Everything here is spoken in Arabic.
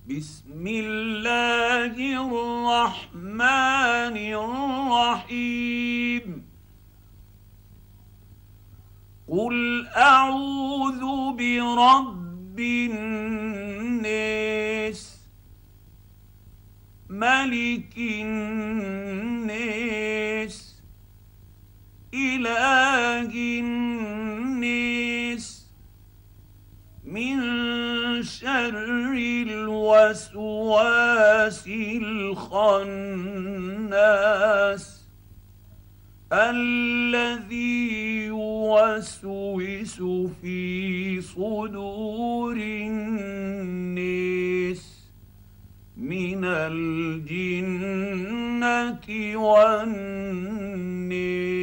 بسم الله الرحمن الرحيم. قل أعوذ برب الناس، ملك الناس، إله الناس، من شر الوسواس الخناس الذي يوسوس في صدور الناس من الجنة والناس.